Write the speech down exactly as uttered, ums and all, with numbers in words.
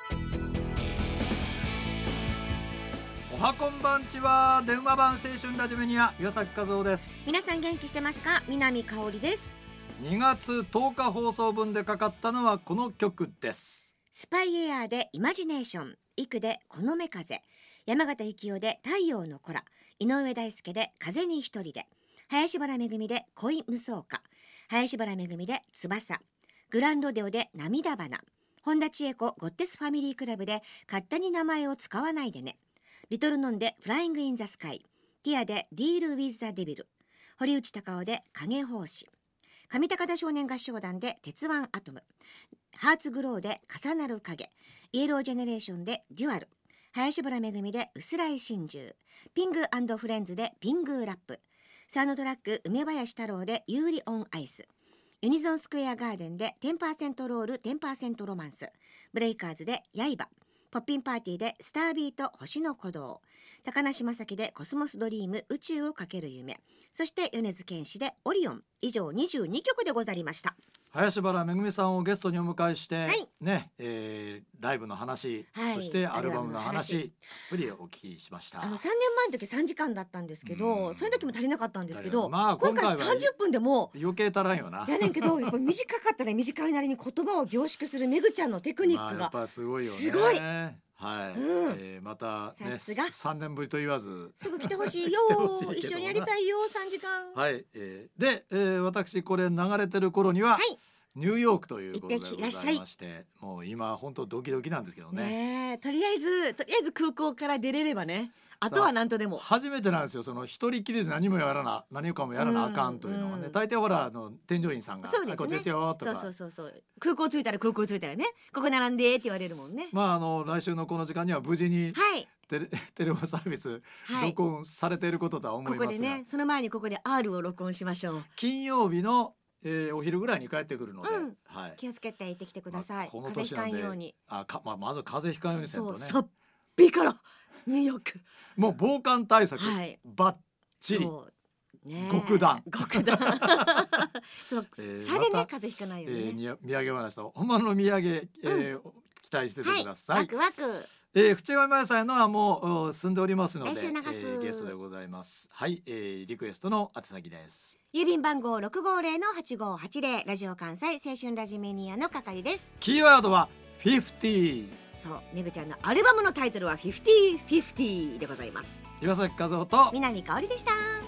おはこんばんちは。電話版青春ラジメニア岩崎和夫です。 皆さん元気してますか？南香織です。 にがつとおか放送分でかかったのはこの曲です。 スパイエアーでイマジネーション、イクでこのめ風、山形幸雄で太陽の子ら、井上大輔で風に一人で、林原めぐみで恋無双歌、林原めぐみで翼、グランロデオで涙花、本田千恵子ゴッテスファミリークラブで勝手に名前を使わないでね、リトルノンでフライングインザスカイ、ティアでディールウィズザデビル、堀内孝雄で影法師、上高田少年合唱団で鉄腕アトム、ハーツグローで重なる影、イエロージェネレーションでデュアル、林原めぐみで薄らい真珠、ピング&フレンズでピングラップ、サウンドトラック梅林太郎でユーリオンアイス、ユニゾンスクエアガーデンで テンパーセント ロール テンパーセント ロマンス、ブレイカーズで刃、ポッピンパーティーでスタービート星の鼓動、高梨正樹でコスモスドリーム宇宙をかける夢、そして米津玄師でオリオン。以上にじゅうにきょくでござりました。 林原めぐみさんをゲストにお迎えして、 はいねえー、ライブの話、 はい、 そしてアルバムの話アルバムの話たっぷりお聞きしました。 あのさんねんまえの時さんじかんだったんですけど、その時も足りなかったんですけど、 まあ、 今回さんじゅっぷんでも余計足らんよな。 やねんけど、やっぱ短かったら短いなりに言葉を凝縮するめぐちゃんのテクニックが、 まあ、やっぱすごいよね。 すごい。 はい、 うんえー、また、ね、 さすがさんねんぶりと言わずすぐ来てほしいよ一緒にやりたいよさんじかん。 はい、えー、で、えー、私これ流れてる頃には、はい、ニューヨークということでございまして、もう今本当ドキドキなんですけどね。 ねえ、とりあえずとりあえず空港から出れればね、あとは何とでも。 初めてなんですよ、その一人きりで何もやらな何かもやらなあかんというのはね、うん、大抵ほらあの添乗員さんが、 そうですね、 こっちですよとか、 そうそうそうそう、空港着いたら空港着いたらね、ここ並んでって言われるもんね。 まああの来週のこの時間には無事に、 はい、 テレ, テレフォンサービス、はい、録音されていることとは思いますが、 ここでね、その前にここで アール を録音しましょう。 金曜日のえー、お昼ぐらいに帰ってくるので、うん、はい、 気をつけて行ってきてください、まあ、 この年なんで風邪ひかんように、あか、まあ、まず風邪ひかんようにせんとね。 そう、さっぴからニューヨークもう防寒対策、はい、バッチリ、ね、極暖極暖そう、えー、さでね、ま、風邪ひかないよね、 えー、土産話と本物の土産、えーうん、期待しててください、 はい、ワクワク。 えー、淵上真由さんのはもう済んでおりますので、えー、 ゲストでございます。はい、えー、リクエストの宛先です。 郵便番号 ろくごーぜろのはちごーはちぜろ、ラジオ関西青春ラジメニアの係です。 キーワードはフィフティー。 そう、めぐちゃんのアルバムのタイトルはフィフティーフィフティーでございます。 岩崎和夫と南香織でした。